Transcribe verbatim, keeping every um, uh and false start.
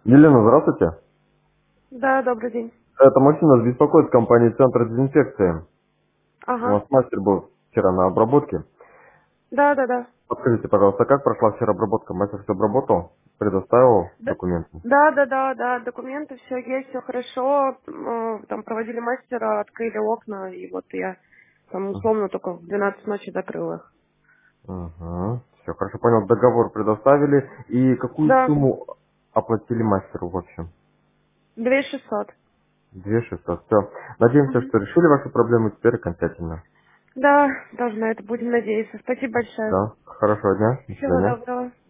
Елена, здравствуйте. Да, добрый день. Это Максим, нас беспокоит компания Центр дезинфекции. У Ага. нас мастер был вчера на обработке. Да, да, да. Подскажите, пожалуйста, как прошла вчера обработка? Мастер все обработал? Предоставил Да, документы? да, да, да, да, документы, все есть, все хорошо. М, э, Там проводили мастера, открыли окна, и вот я там условно только в двенадцать ночи закрыла их. Угу. Все, хорошо, понял. Договор предоставили. И какую Да, сумму оплатили мастеру в общем? две шестьсот. Две шестьсот. Все. Надеемся, Мгм. что решили вашу проблему теперь окончательно. Да, должна это, будем надеяться. Спасибо большое. Да. Хорошего дня. До Всего свидания. доброго.